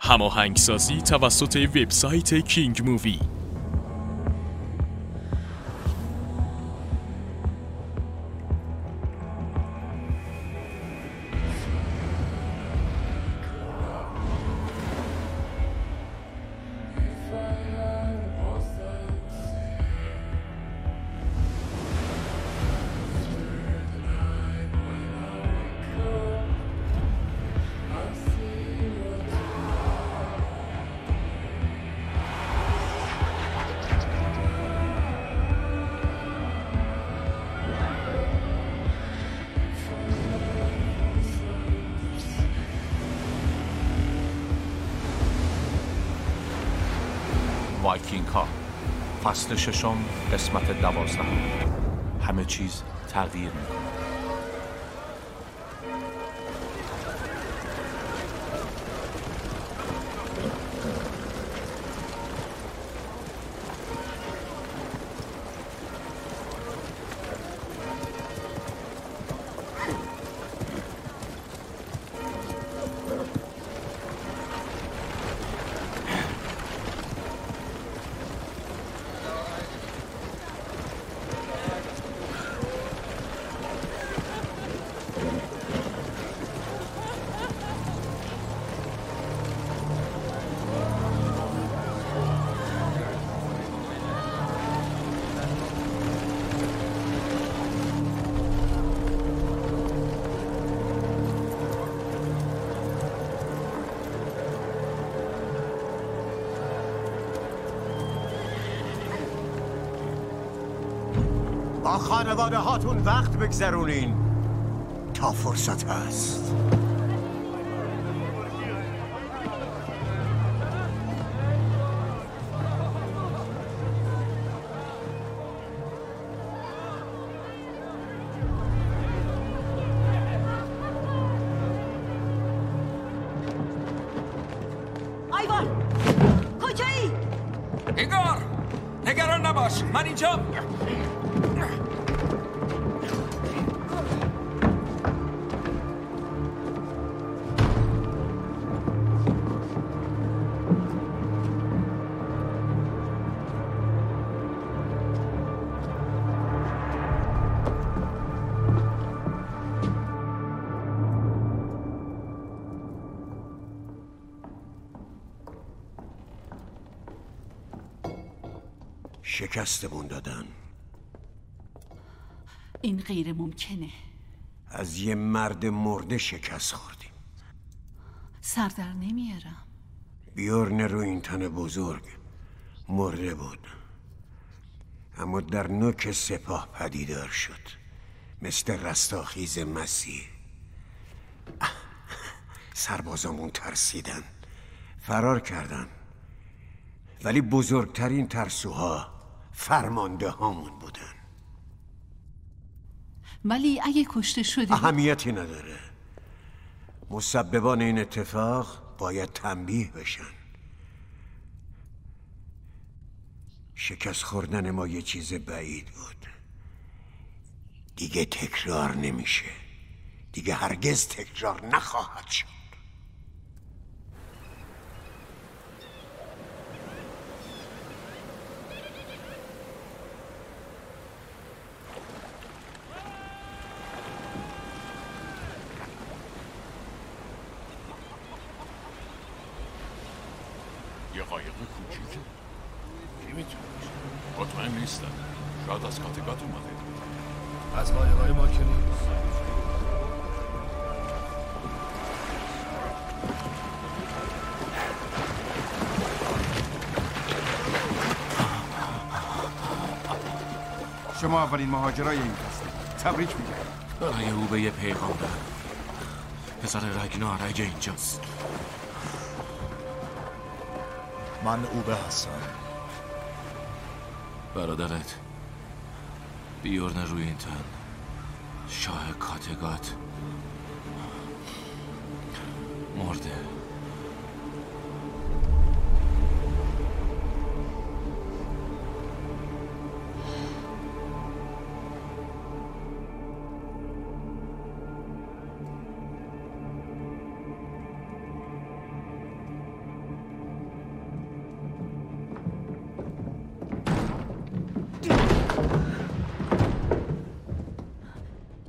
هماهنگسازی توسط وبسایت کینگ مووی. وایکینگ ها فصل 6 قسمت 12. همه چیز تغییر میکنه. با خانواده هاتون وقت بگذرونین تا فرصت هست. آیوان کجایی؟ انگار نگران نباش، من اینجا. شکستمون دادن. این غیر ممکنه. از یه مرد مرده شکست خوردیم. سر در نمیارم. بیورن رو این تن بزرگ مرده بود، اما در نوک سپاه پدیدار شد، مثل رستاخیز مسیح. سربازامون ترسیدن، فرار کردن، ولی بزرگترین ترسوها فرمانده هامون بودن. ولی اگه کشته شدی اهمیتی نداره. مسببان این اتفاق باید تنبیه بشن. شکست خوردن ما یه چیز بعید بود. دیگه تکرار نمیشه. دیگه هرگز تکرار نخواهد شد. یه قایق کوچیکه؟ کی میتونه؟ مطمئن نیستم. شاید از کاتگات اومده. از قایقای ما که نیست. شما اولین مهاجرای این فصل. تبریک میگم. برای او به یه پیغام دارم. پسر رگنار اگه اینجاست. من اوبه هستم. برادرت بیورن روی این تن، شاه کاتگات، مرده.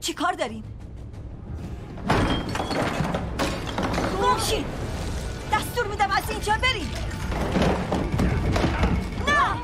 چی کار دارین؟ گمشین! دستور میدم از اینجا برین! نه!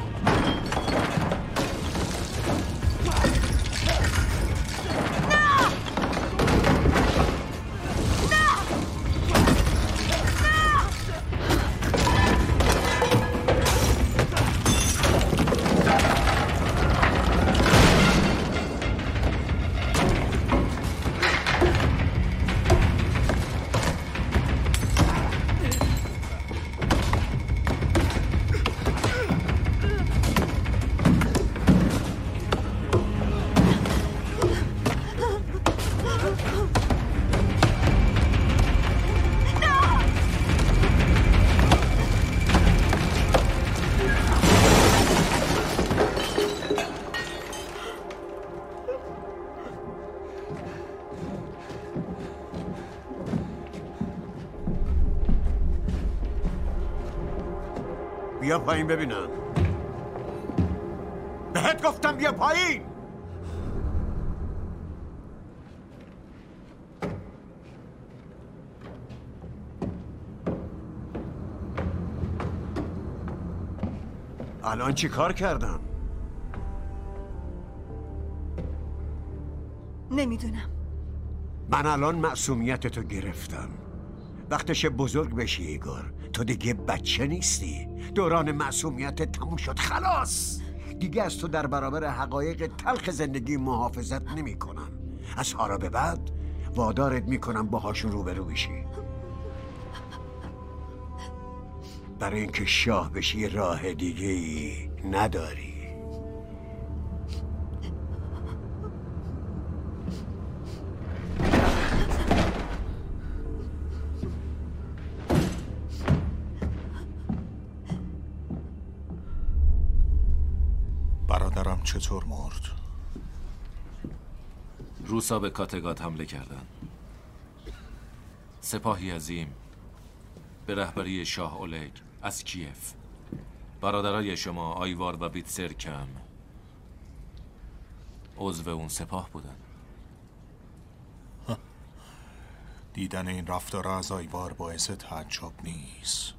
بیا پایین ببینم. بهت گفتم بیا پایین. الان چی کار کردم؟ نمیدونم. من الان معصومیتتو گرفتم. وقتش بزرگ بشی ایگور. تو دیگه بچه نیستی. دوران معصومیت تموم شد. خلاص. دیگه از تو در برابر حقایق تلخ زندگی محافظت نمی کنم. از حالا به بعد وادارت میکنم باهاشون روبرو بشی. برای اینکه شاه بشی راه دیگه ای نداری. برادرم چطور مرد؟ روسا به کاتگات حمله کردن. سپاهی عظیم به رهبری شاه اولگ از کیف. برادرای شما آیوار و بیتسرکم عضو اون سپاه بودن. دیدن این رفتار از آیوار باعث تعجب نیست.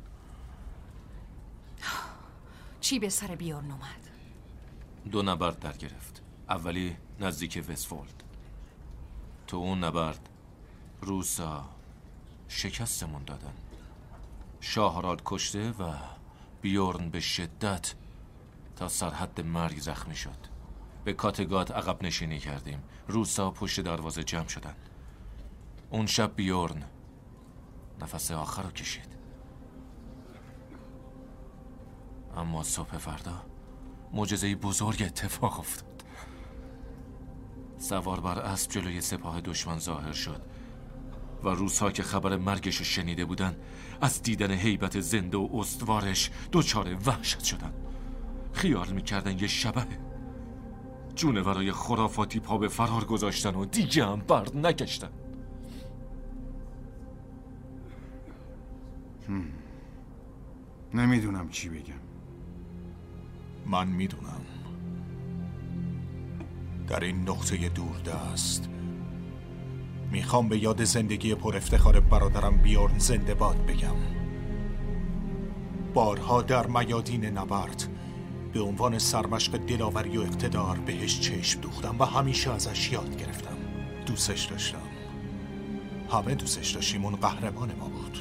چی به سر بیورن اومد؟ 2 نبرد در گرفت. اولی نزدیک وستفولد. تو اون نبرد روسا شکستمون دادن. شاه هارالد کشته و بیورن به شدت تا سرحد مرگ زخمی شد. به کاتگات عقب نشینی کردیم. روسا پشت دروازه جمع شدن. اون شب بیورن نفس آخر رو کشید. اما صبح فردا معجزه بزرگ اتفاق افتاد. سوار بر اسب جلوی سپاه دشمن ظاهر شد و روس‌ها که خبر مرگش رو شنیده بودن از دیدن هیبت زنده و استوارش دچار وحشت شدن. خیال میکردن یه شبحه. جونورای خرافاتی پا به فرار گذاشتن و دیگه هم برد نگشتن. نمیدونم چی بگم. من میدونم. در این نقطه دوردست میخوام به یاد زندگی پر افتخار برادرم بیورن زنده باد بگم. بارها در میادین نبرد به عنوان سرمشق دلاوری و اقتدار بهش چشم دوختم و همیشه ازش یاد گرفتم. دوستش داشتم. همه دوستش داشتیم. اون قهرمان ما بود.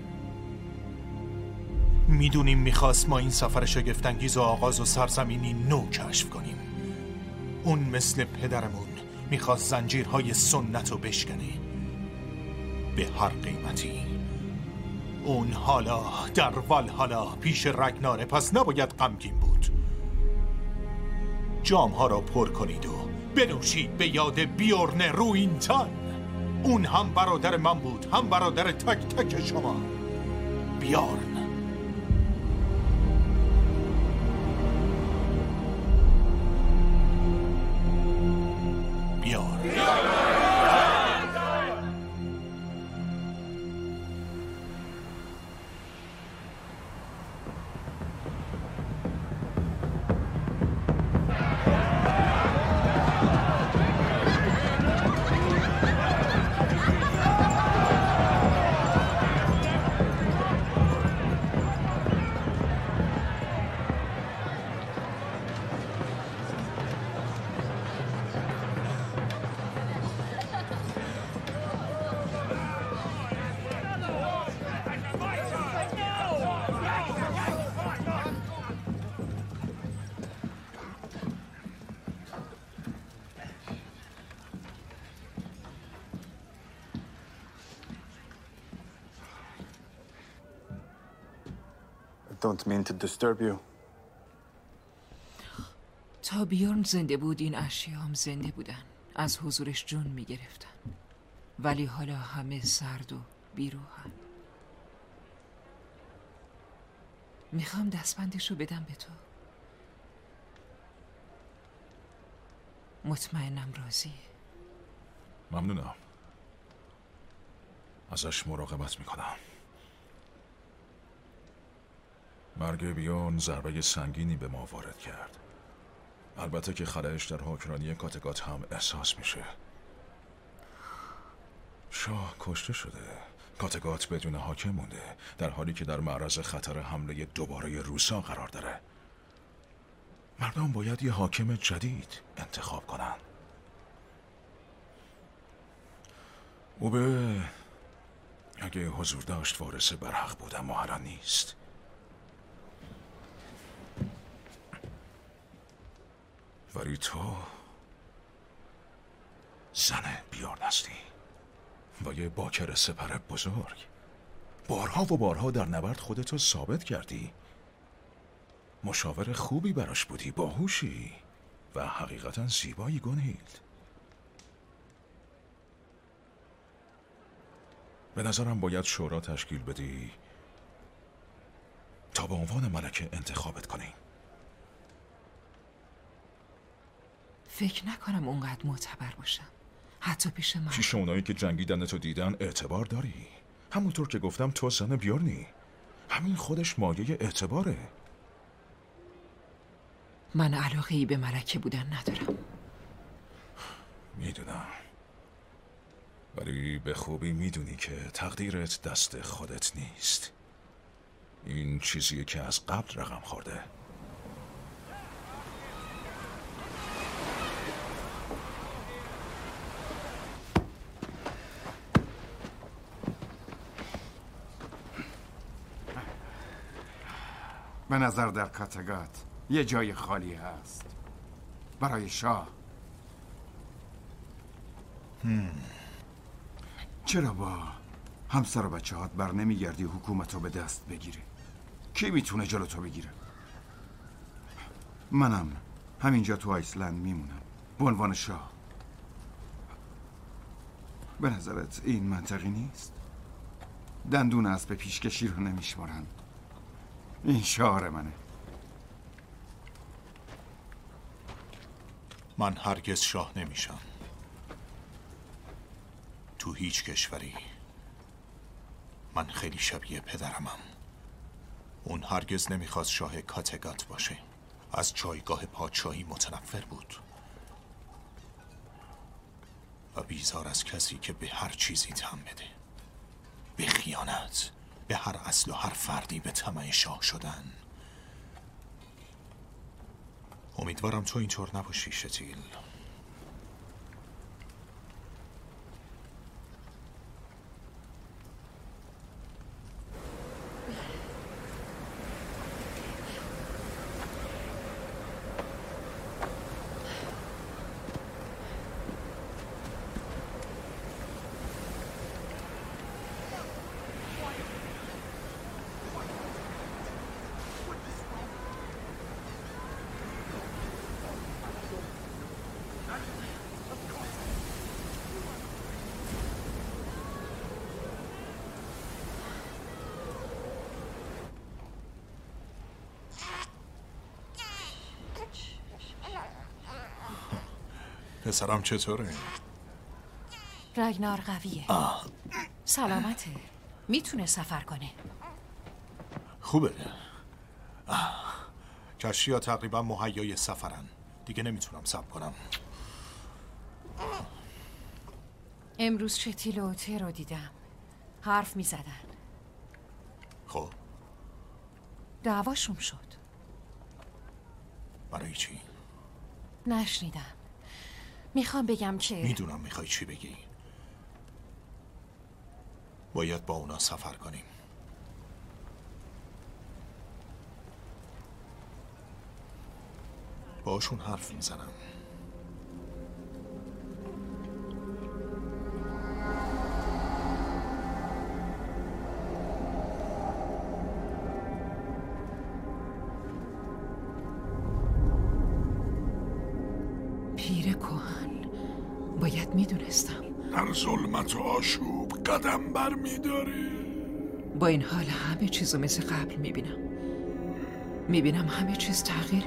میدونیم میخواست ما این سفر شگفت‌انگیز و آغاز و سرزمینی نو کشف کنیم. اون مثل پدرمون میخواست زنجیرهای سنت رو بشکنه به هر قیمتی. اون حالا در والهالا پیش رگناره، پس نباید غمگین بود. جامها را پر کنید و بنوشید به یاد بیورن روینتان. اون هم برادر من بود، هم برادر تک تک شما. بیورن. Don't mean to disturb you. تا بیورن زنده بود این اشیا هم زنده بودن. از حضورش جون میگرفتن. ولی حالا همه سرد و بیروحن. میخوام دستبندش رو بدم به تو. مطمئنم راضیه. ممنونم. ازش مراقبت میکنم. مرگ بیورن ضربه سنگینی به ما وارد کرد. البته که خلأش در حکمرانی کاتگات هم احساس میشه. شاه کشته شده. کاتگات بدون حاکم مونده، در حالی که در معرض خطر حمله دوباره روسا قرار داره. مردم باید یه حاکم جدید انتخاب کنن. اوبه اگه حضور داشت وارث برحق بود، اما الان نیست. ولی تو زن بیورن هستی و یه باکر سپر بزرگ. بارها و بارها در نبرد خودتو ثابت کردی. مشاور خوبی براش بودی، باهوشی و حقیقتا زیبایی گونهیلد. به نظرم باید شورا تشکیل بدی تا به عنوان ملکه انتخابت کنی. فکر نکنم اونقدر معتبر باشم، حتی پیش من. پیش اونایی که جنگیدنتو دیدن اعتبار داری. همونطور که گفتم تو زن بیورنی. همین خودش مایه اعتباره. من علاقه‌ای به ملکه بودن ندارم. میدونم، ولی به خوبی میدونی که تقدیرت دست خودت نیست. این چیزیه که از قبل رقم خورده. به نظر در کاتگات یه جای خالی هست برای شاه. چرا با همسر و بچه هات بر نمیگردی حکومت رو به دست بگیری؟ کی میتونه جلو تو بگیره؟ منم همینجا تو آیسلند میمونم به عنوان شاه. به نظرت این منطقی نیست؟ دندون اسب پیشکشی رو نمیشمارن. این شعار منه. من هرگز شاه نمیشم تو هیچ کشوری. من خیلی شبیه پدرمم. اون هرگز نمیخواست شاه کاتگات باشه. از جایگاه پادشاهی متنفر بود و بیزار از کسی که به هر چیزی تن بده، به خیانت به هر اصل و هر فردی به طمع شاه شدن. امیدوارم تو اینطور نباشی شتیل. پسرم چطوره؟ رگنار قویه. سلامته. میتونه سفر کنه. خوبه. کشتی‌ها تقریبا مهیای سفرن. دیگه نمیتونم صبر کنم. امروز شتیل و اوته رو دیدم. حرف میزدن. خب دعواشون شد. برای چی؟ نشنیدم. میخوام بگم که میدونم میخوای چی بگی. باید با اونا سفر کنیم. باشون حرف میزنم. کهن باید میدونستم. در ظلمت و آشوب قدم بر میداری. با این حال همه چیزو مثل قبل میبینم همه چیز تغییر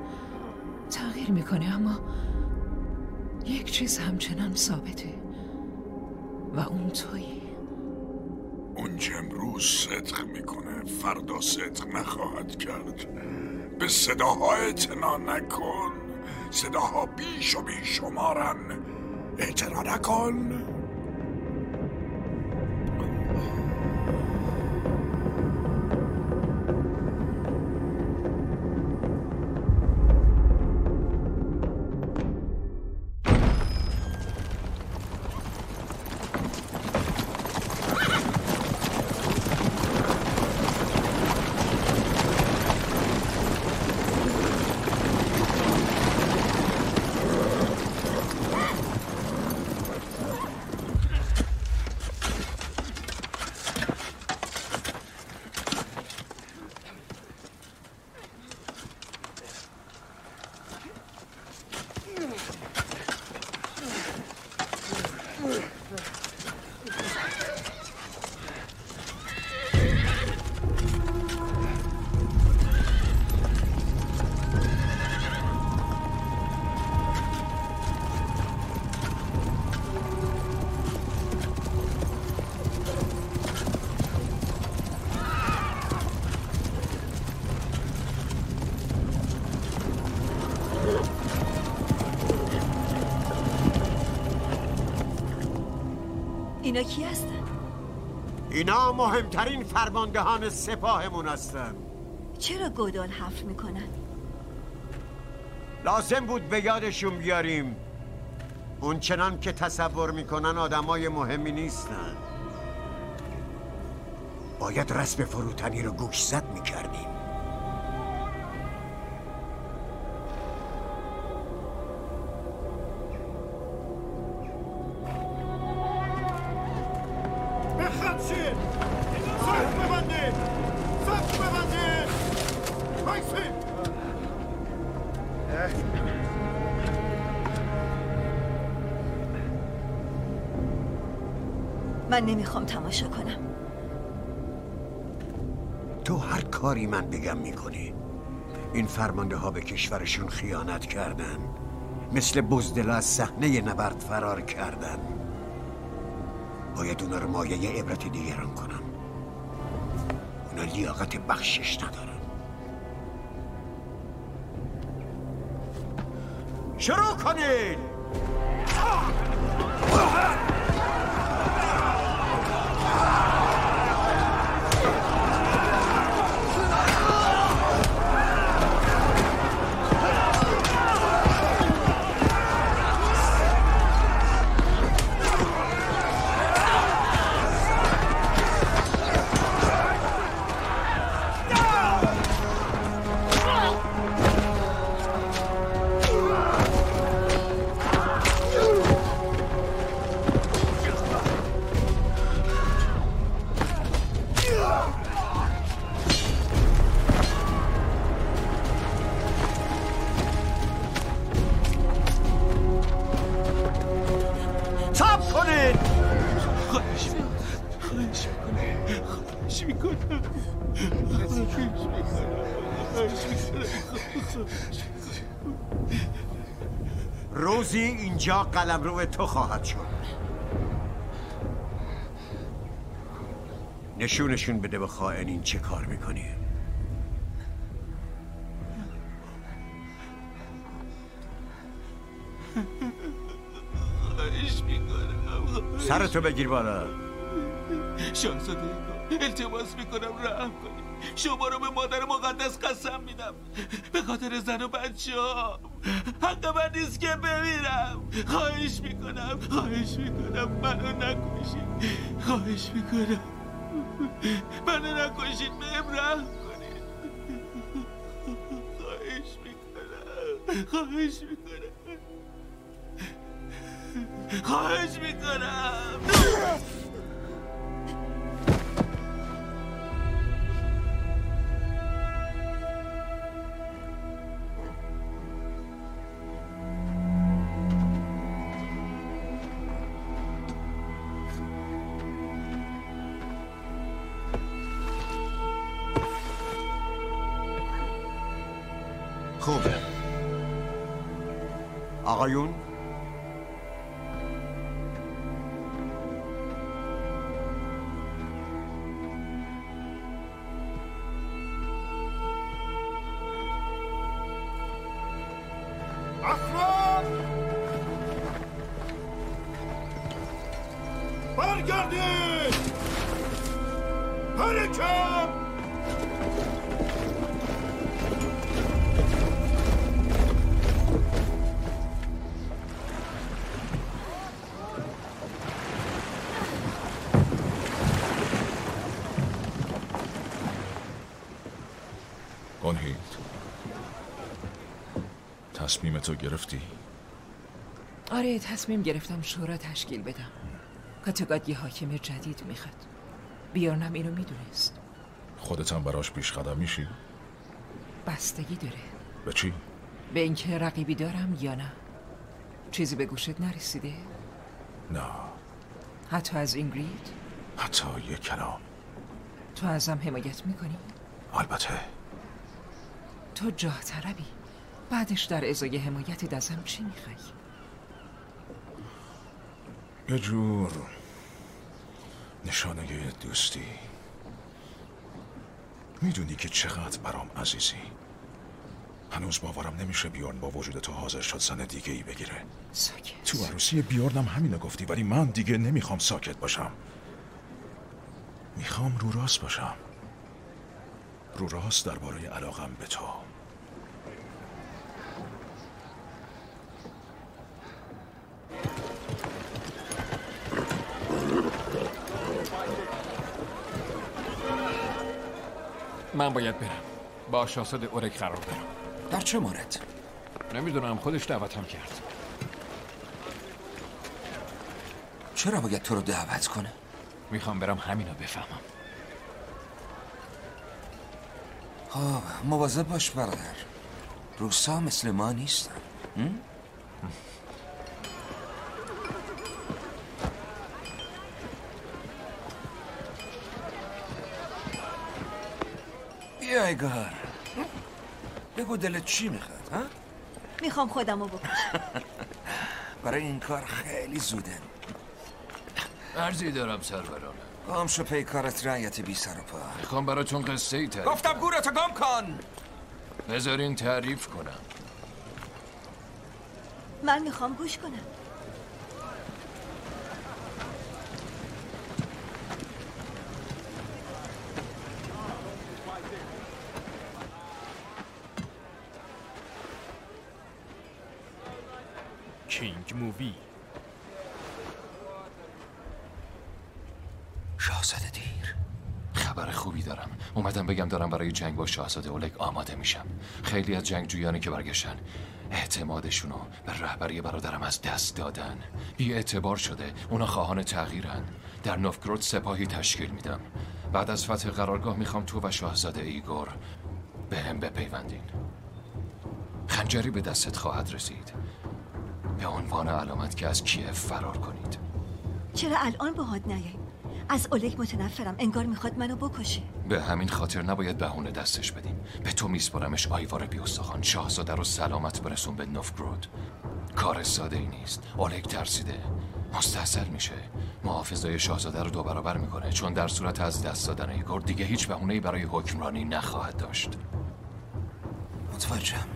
میکنه اما یک چیز همچنان ثابته و اون تویی. اون که امروز صدق میکنه فردا صدق نخواهد کرد. به صداها اعتنا نکن. صداها بیش و بیشمارن. اعتنا نکن. اینا کی هستن؟ اینا مهمترین فرماندهان سپاهمون هستن. چرا گودال حفر میکنن؟ لازم بود به یادشون بیاریم اون چنان که تصور میکنن آدمای مهمی نیستن. باید رسم فروتنی رو گوشزد میکردیم. من نمیخوام تماشا کنم. تو هر کاری من بگم میکنی. این فرمانده ها به کشورشون خیانت کردن. مثل بزدل از صحنه نبرد فرار کردن. باید اونا رو مایه عبرت دیگران کنم. اونا لیاقت بخشش ندارن. شروع کنین! روزی اینجا قلمرو تو خواهد شد. نشونشون بده به خائنین چه کار میکنی. خواهش میکنم سرتو بگیر بالا. شاهزاده التماس میکنم رحم کنی. شما رو به مادر مقدس قسم میدم به خاطر زن و بچه ها حق من نیست که بمیرم. خواهش میکنم منو نکشید. خواهش میکنم منو نکشید. بهم رحم کنید. خواهش میکنم. خوبه. آقایون، افراد برگردید. حرکت. گونهیلد، تصمیم تو گرفتی؟ آره، تصمیم گرفتم شورا تشکیل بدم. کاتوگات یه حاکم جدید میخواد. بیارنم اینو میدونست. خودت هم براش پیش قدم میشی؟ بستگی داره. به چی؟ به اینکه رقیبی دارم یا نه. چیزی به گوشت نرسیده؟ نه. حتی از اینگرید؟ حتی یک کلام. تو ازم حمایت میکنی؟ البته. تو جاه طلبی. بعدش در ازای حمایت ازم چی میخوای؟ یه جور نشانه دوستی. میدونی که چقدر برام عزیزی. هنوز باورم نمیشه بیورن با وجود تو حاضر شد زن دیگه ای بگیره. ساکت. تو عروسی بیورنم همینو گفتی، ولی من دیگه نمیخوام ساکت باشم. میخوام رو راست باشم. رو راست درباره علاقم به تو. من باید برم. با شاهزاده اورک قرار دارم. در چه مورد؟ نمیدونم، خودش دعوتم کرد. چرا باید تو رو دعوت کنه؟ میخوام برم همینو بفهمم. مواظب باش برادر. روسا مثل ما نیستن. بیا ایگار، بگو دلت چی میخواد ها؟ میخوام خودمو بکشم. برای این کار خیلی زوده. عرضی دارم سرورانه. گام شو پی کارت، رعیت بی سر و پا. میخوام براتون قصه ای تعریف. گفتم گورتو گم کن. بذارین تعریف کنم. من میخوام گوش کنم. کینگ مووی. شاهزاده دیر. خبر خوبی دارم. اومدم بگم دارم برای جنگ با شاهزاده اولک آماده میشم. خیلی از جنگجویانی که برگشتن اعتمادشونو به رهبری برادرم از دست دادن. بی اعتبار شده. اونا خواهان تغییرن. در نوفگرود سپاهی تشکیل میدم. بعد از فتح قرارگاه میخوام تو و شاهزاده ایگور به هم بپیوندین. خنجری به دستت خواهد رسید به عنوان علامت که از کیف فرار کنید. چرا الان باهات نیاییم؟ از اولک متنفرم. انگار میخواد منو بکشه. به همین خاطر نباید بهونه دستش بدیم. به تو میسپارمش آیوار بی‌استخوان. شاهزاده رو سلامت برسون به نوفگرود. کار ساده ای نیست. اولک ترسیده، مستحصل میشه. محافظای شاهزاده رو 2 برابر میکنه، چون در صورت از دست دادن ایگور دیگه هیچ بهونه‌ای برای حکمرانی نخواهد داشت. متوجهم.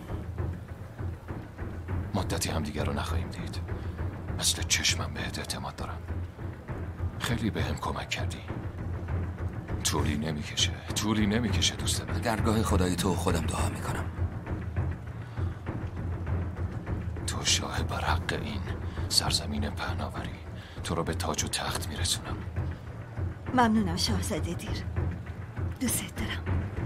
مدتی هم دیگر رو نخواهیم دید. مثل چشمم بهت اعتماد دارم. خیلی بهم کمک کردی. طولی نمیکشه دوست من. درگاه خدای تو خودم دعا میکنم. تو شاه برحق این سرزمین پهناوری. تو رو به تاج و تخت میرسونم. ممنونم شاهزاده دیر. دوست دارم.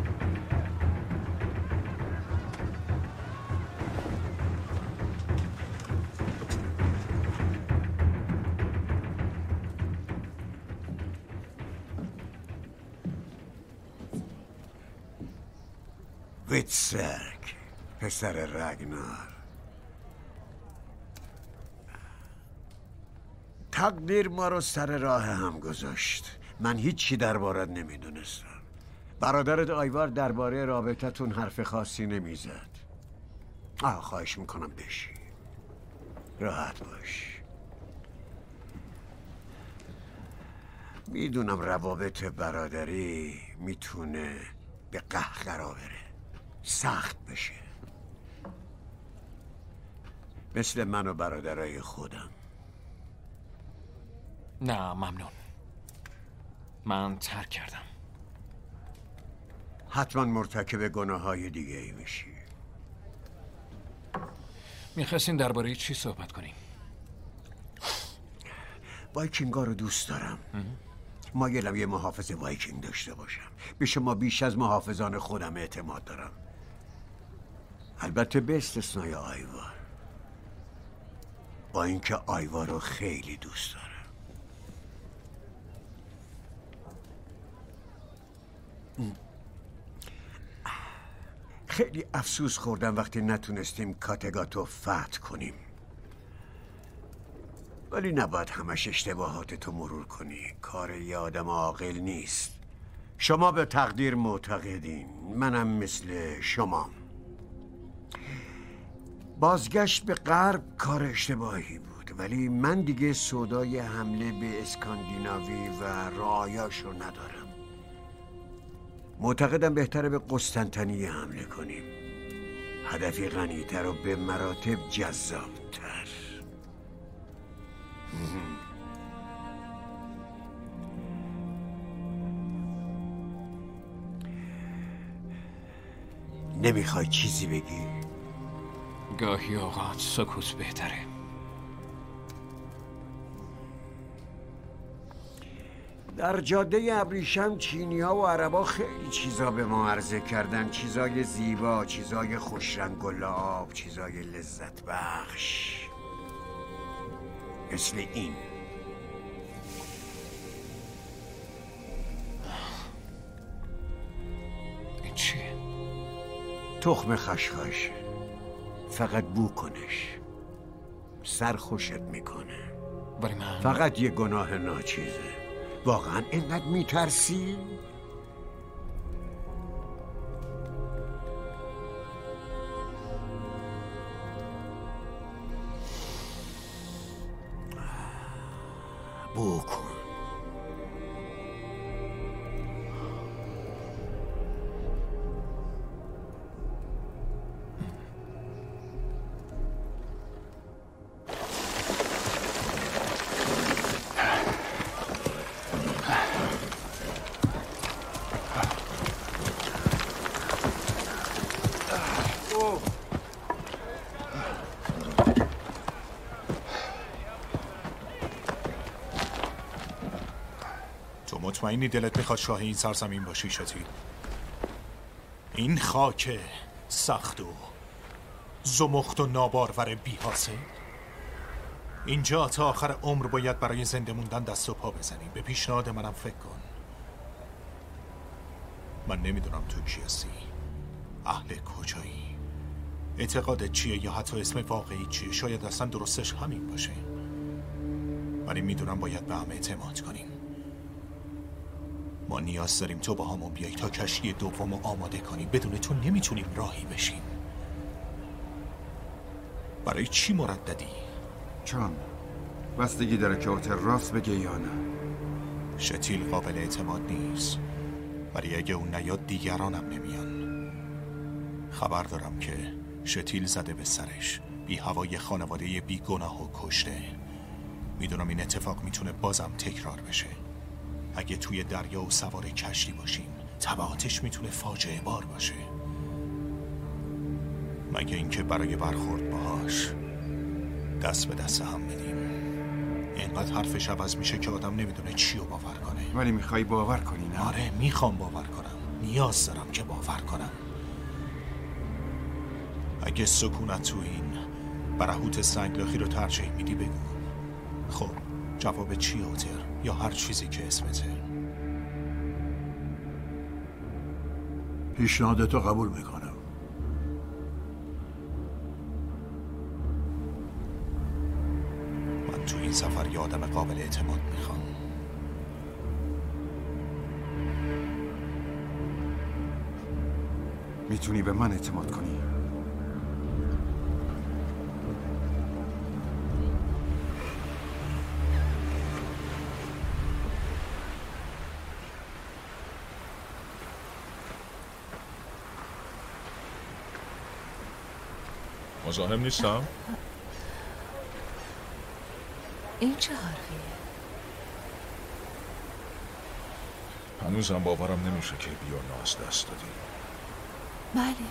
ویتسرک، پسر رگنار. تقدیر ما رو سر راه هم گذاشت. من هیچی دربارت نمیدونستم. برادرت آیوار درباره رابطتون حرف خاصی نمیزد. خواهش میکنم بشی. راحت باش. میدونم روابط برادری میتونه به قهقرا بره، سخت بشه، مثل من و برادرای خودم. نه ممنون، من ترک کردم. حتما مرتکب گناههای دیگه ای میشی. میخواستین درباره چی صحبت کنیم؟ وایکینگا رو دوست دارم. مایلم یه محافظ وایکینگ داشته باشم. به شما بیش از محافظان خودم اعتماد دارم، البته به استثنای آیوار. با اینکه آیوار رو خیلی دوست دارم. خیلی افسوس خوردم وقتی نتونستیم کاتگاتو فتح کنیم، ولی نباید همش اشتباهاتتو مرور کنی. کار یه آدم عاقل نیست. شما به تقدیر معتقدین، منم مثل شما. بازگشت به غرب کار اشتباهی بود، ولی من دیگه سودای حمله به اسکاندیناوی و رعایاشو ندارم. معتقدم بهتره به قسطنطنیه حمله کنیم. هدفی غنی‌تر و به مراتب جذاب‌تر. نمیخوای چیزی بگی؟ گاهی اوقات سکوت بهتره. در جاده ابریشم چینی‌ها و عربا خیلی چیزا به ما عرضه کردن. چیزای زیبا، چیزای خوشرنگ و لعاب، چیزای لذت بخش، مثل این. این چیه؟ تخم خشخاش. فقط بو کنش، سر خوشت میکنه. ولی من فقط یه گناه ناچیزه. واقعا اینقدر میترسی؟ بو کن. مطمئنی دلت میخواد شاه این سرزمین باشی شتیل؟ این خاک سخت و زمخت و نابارور بی حاصل؟ اینجا تا آخر عمر باید برای زنده موندن دست و پا بزنی. به پیشنهاد منم فکر کن. من نمیدونم تو کی هستی، اهل کجایی، اعتقادت چیه، یا حتی اسم واقعی چیه. شاید اصلا درستش همین باشه، ولی میدونم باید به هم اعتماد کنیم. ما نیاز داریم تو با همون بیایی تا کشتی دوم رو آماده کنیم. بدون تو نمیتونیم راهی بشیم. برای چی مرددی؟ چون بستگی داره که اوتر راست بگه یا نه. شتیل قابل اعتماد نیست، ولی اگه اون نیاد دیگرانم نمیان. خبر دارم که شتیل زده به سرش، بی هوای خانواده بی گناه و کشته. میدونم این اتفاق میتونه بازم تکرار بشه. اگه توی دریا و سوار کشتی باشیم تبعاتش میتونه فاجعه بار باشه، مگه اینکه برای برخورد باهاش دست به دست هم بدیم. اینقدر حرفش عوض میشه که آدم نمیدونه چی رو باور کنه. ولی میخوای باور کنی نه؟ آره میخوام باور کنم، نیاز دارم که باور کنم. اگه سکونت تو این برهوت سنگلاخی رو ترجیح میدی بگو. خب جواب چیه اوتر؟ یا هر چیزی که اسمته. پیشنهادتو قبول میکنم. من تو این سفر یه آدم قابل اعتماد میخوام. میتونی به من اعتماد کنی؟ مزاحم نیستم؟ این چه حرفیه؟ هنوزم باورم نمیشه که بیورن از دست دادی. بله،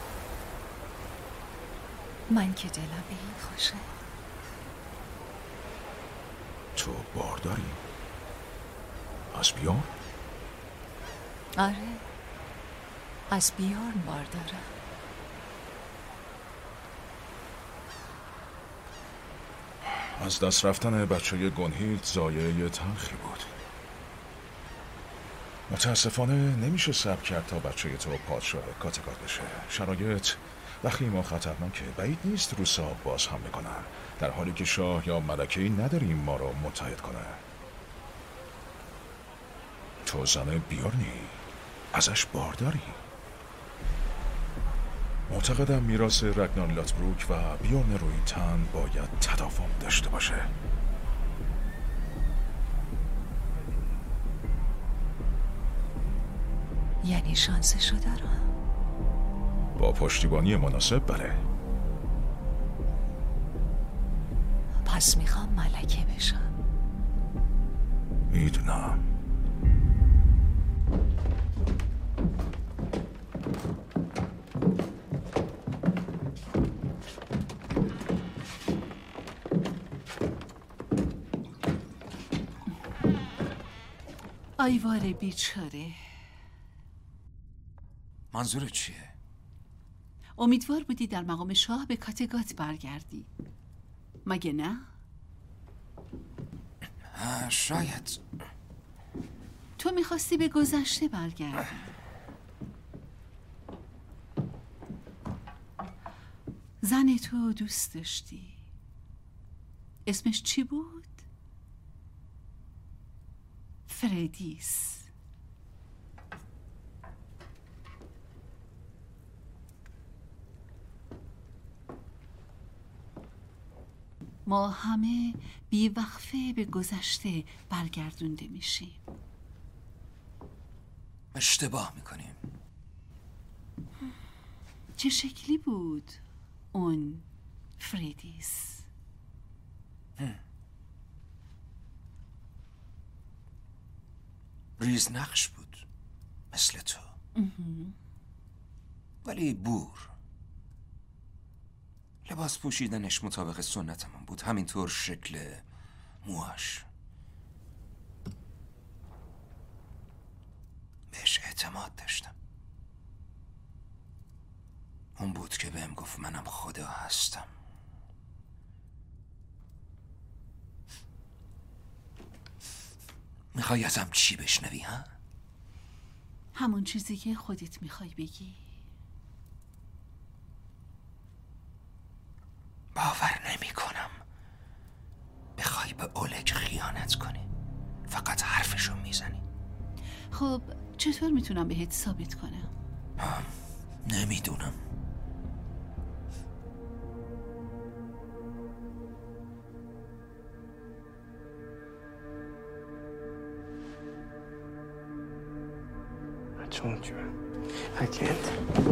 من که دلم به این خوشه. تو بارداری؟ از بیورن؟ آره، از بیورن بار دارم. از دست رفتن بچه گونهیلد ضایعه تلخی بود. متاسفانه نمیشه صبر کرد تا بچه تو پادشاه کاتگات بشه. شرایط وخیم و خطرناکه. بعید نیست روسا باز حمله کنن، در حالی که شاه یا ملکه‌ای نداریم ما رو متحد کنه. تو زن بیورنی، ازش بارداری. معتقدم میراث رگنار لاتبروک و بیورن رویینتن باید تداوم داشته باشه. یعنی شانسشو دارم؟ با پشتیبانی مناسب بله. پس میخوام ملکه بشم. میدونم. آیوار بیچاره. منظور چیه؟ امیدوار بودی در مقام شاه به کاتگات برگردی، مگه نه؟ شاید. تو میخواستی به گذشته برگردی. زن تو دوست داشتی. اسمش چی بود؟ فردیس. ما همه بیوقفه به گذشته برگردونده میشیم. اشتباه میکنیم. چه شکلی بود اون فردیس؟ ریز نقش بود مثل تو، ولی بور. لباس پوشیدنش مطابق سنتمون بود، همینطور شکل موهاش. بهش اعتماد داشتم. اون بود که بهم گفت منم خدا هستم. میخوای ازم چی بشنوی ها؟ همون چیزی که خودت میخوای بگی. باور نمی کنم بخوای به اولگ خیانت کنی. فقط حرفشو میزنی. خب چطور میتونم بهت ثابت کنم؟ نمیدونم. told you. I can't.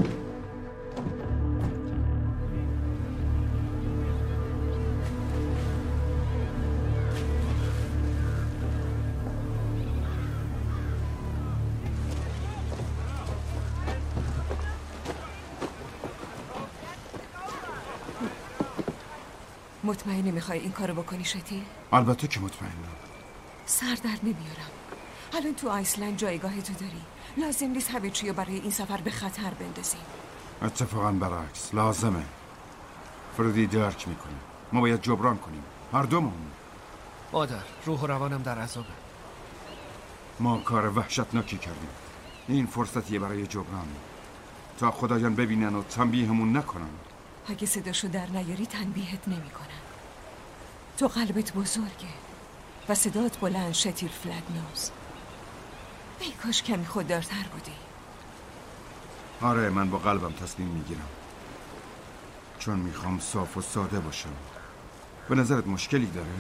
مطمئنی میخوای این کارو بکنی شتی؟ البته که مطمئنم. سر در نمیارم. الان تو آیسلند جایگاه تو داری. لازم نیست همه چی رو برای این سفر به خطر بندازیم. اتفاقا برعکس لازمه. فردی درک میکنه. ما باید جبران کنیم، هر دومون. مادر، روح و روانم در عذابه. ما کار وحشتناکی کردیم. این فرصتیه برای جبران، تا خدایان ببینن و تنبیهمون نکنن. اگه صداشو در نیاری تنبیهت نمیکنن. تو قلبت بزرگه و صدات بلند شتیل فلگنوز. ای کاش کمی خوددارتر بودی. آره، من با قلبم تصمیم میگیرم، چون میخوام صاف و ساده باشم. به نظرت مشکلی داره؟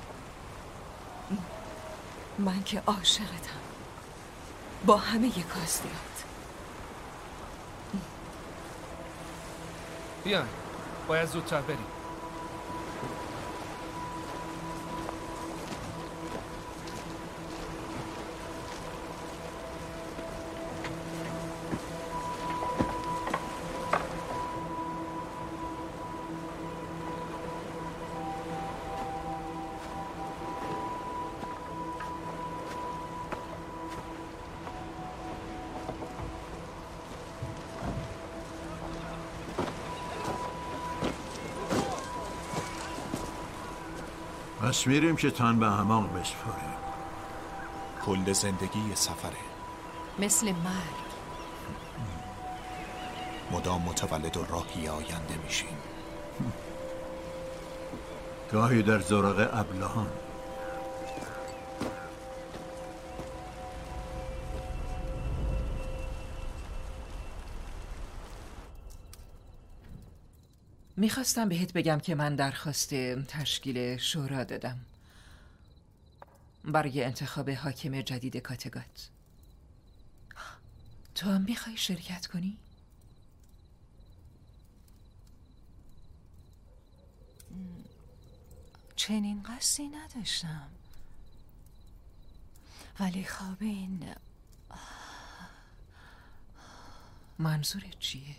من که عاشقتم، با همه کاستیات. بیا باید زودتر بریم. پس میریم که تن به حماق بسپاریم. کل زندگی یه سفره، مثل مرگ. مدام متولد و راهی آینده میشیم. گاهی در زرق ابلهان. میخواستم بهت بگم که من درخواست تشکیل شورا دادم برای انتخاب حاکم جدید کاتگات. تو هم میخوای شرکت کنی؟ چنین قصدی نداشتم، ولی خب این منظورت چیه؟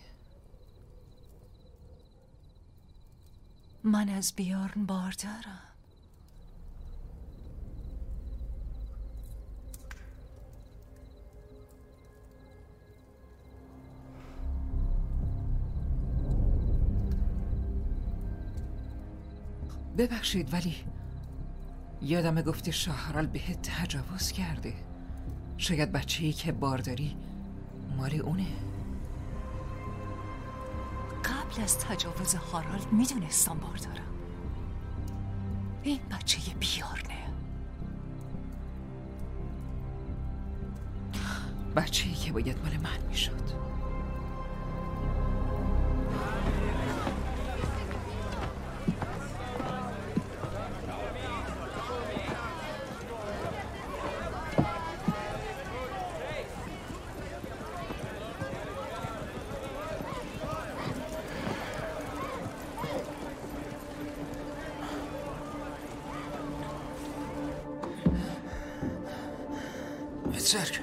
من از بیارن باردارم. ببخشید ولی یادم گفته شاهرال بهت تجاوز کرده. شاید بچه‌ای که بارداری مال اونه. قبل از تجاوز هارالد میدونستم باردارم. این بچه بیارنه، بچه‌ای که باید مال من میشد. بزرگ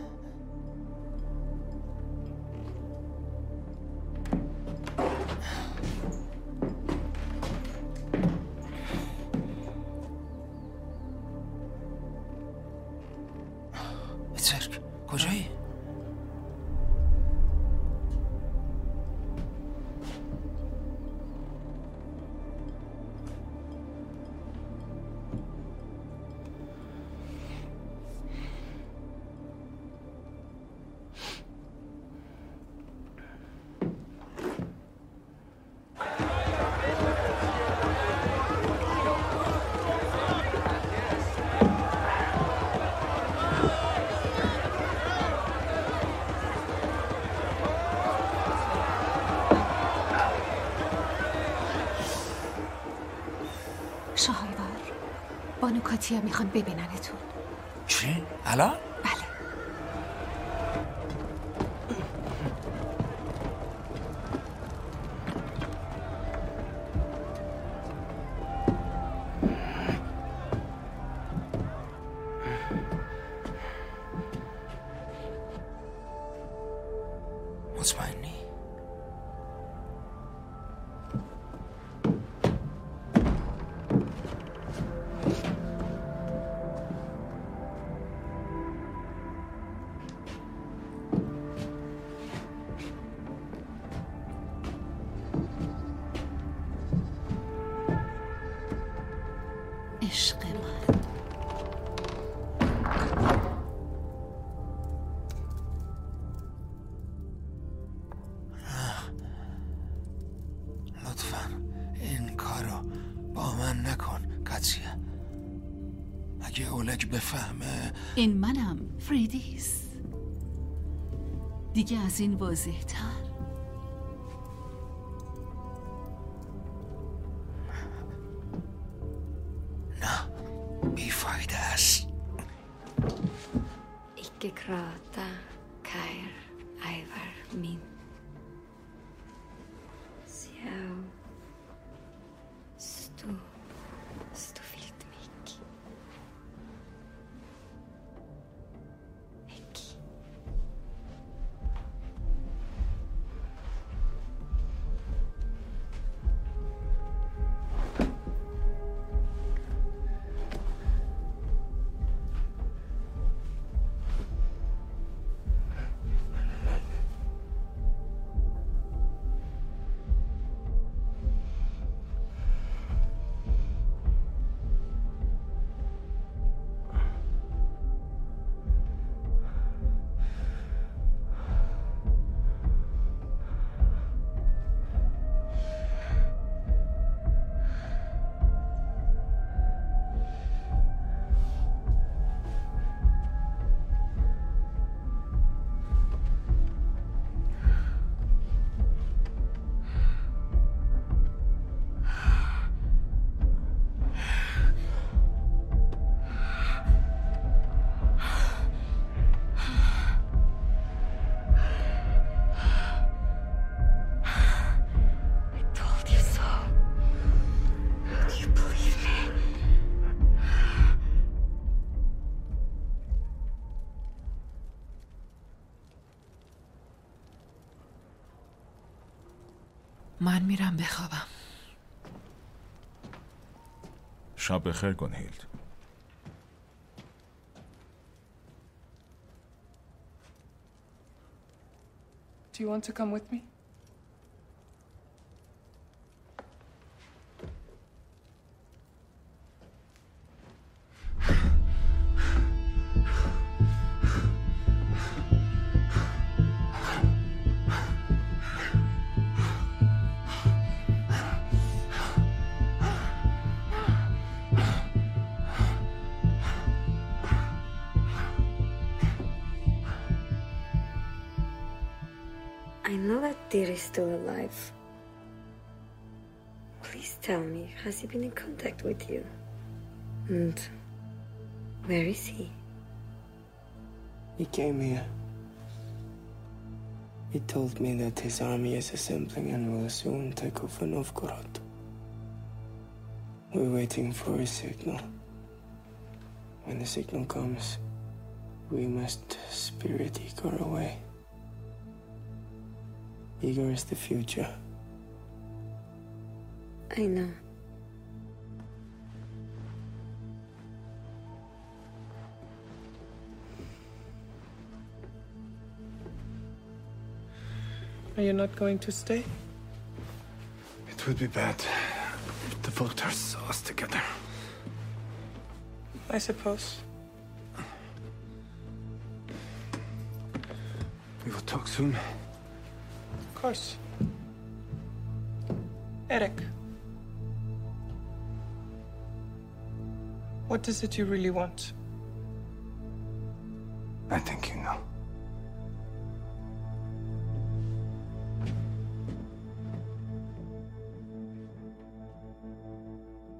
بزرگ کجایی؟ بانو کاتیا میخوان ببیننتون. چی؟ الان؟ بله. مطمئنی؟ عشق من. لطفاً این کارو با من نکن کاتیا. اگه اولگ بفهمه. این منم فریدیس. دیگه از این واضح تر. بیفایده است. Ikke gråta, Kair, Ivar min. Sjau من میرم بخوابم. شب بخیر گونهیلد. Do you want to come with me? I know that Deer is still alive. Please tell me, has he been in contact with you? And where is he? He came here. He told me that his army is assembling and will soon take over Novgorod. We're waiting for a signal. When the signal comes, we must spirit Igor away. Igor is the future. I know. Are you not going to stay? It would be bad if the vultures saw us together. I suppose. We will talk soon. Of course. Eric. What is it you really want? I think you know.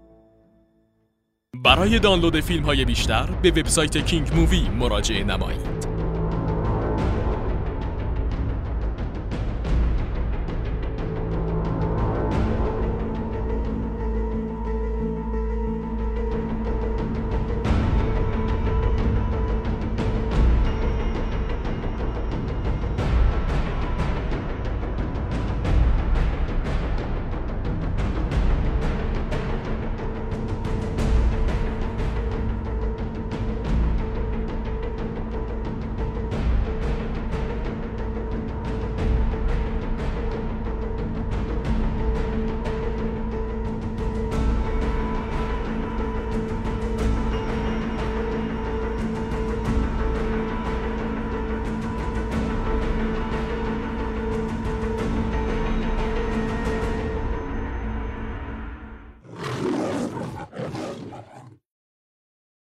برای دانلود فیلم‌های بیشتر به وبسایت کینگ مووی مراجعه نمایید.